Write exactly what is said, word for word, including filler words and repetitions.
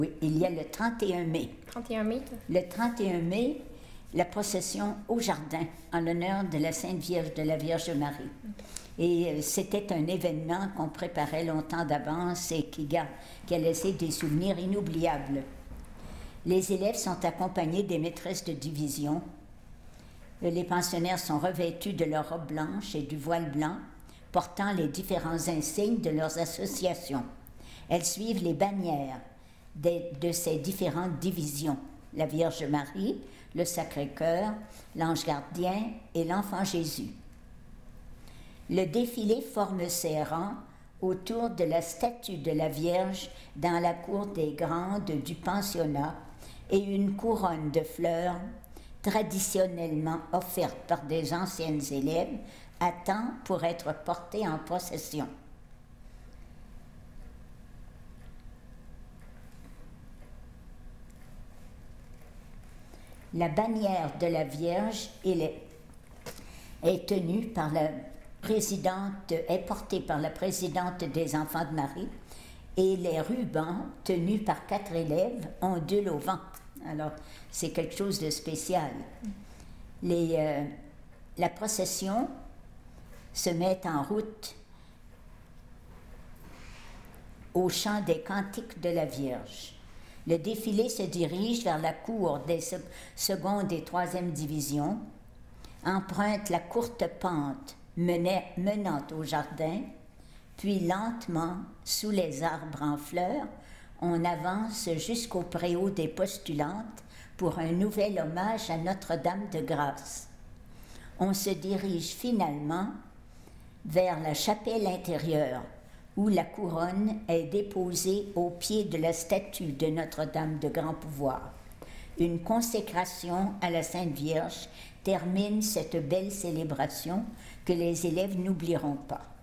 Oui, il y a le trente et un mai. trente et un mai. Le trente et un mai, la procession au jardin en l'honneur de la Sainte Vierge, de la Vierge Marie. Et euh, c'était un événement qu'on préparait longtemps d'avance et qui, garde, qui a laissé des souvenirs inoubliables. Les élèves sont accompagnés des maîtresses de division. Les pensionnaires sont revêtus de leur robe blanche et du voile blanc, portant les différents insignes de leurs associations. Elles suivent les bannières de, de ces différentes divisions, la Vierge Marie, le Sacré-Cœur, l'Ange Gardien et l'Enfant Jésus. Le défilé forme ses rangs autour de la statue de la Vierge dans la cour des Grandes du pensionnat et une couronne de fleurs traditionnellement offerte par des anciennes élèves attend pour être portée en procession. La bannière de la Vierge est, est tenue par la présidente, est portée par la présidente des Enfants de Marie, et les rubans tenus par quatre élèves ondulent au vent. Alors, c'est quelque chose de spécial. Les, euh, la procession se met en route au chant des cantiques de la Vierge. Le défilé se dirige vers la cour des seconde et troisième divisions, emprunte la courte pente menait, menant au jardin, puis lentement, sous les arbres en fleurs, on avance jusqu'au préau des postulantes pour un nouvel hommage à Notre-Dame de Grâce. On se dirige finalement vers la chapelle intérieure, où la couronne est déposée au pied de la statue de Notre-Dame de Grand Pouvoir. Une consécration à la Sainte Vierge termine cette belle célébration que les élèves n'oublieront pas.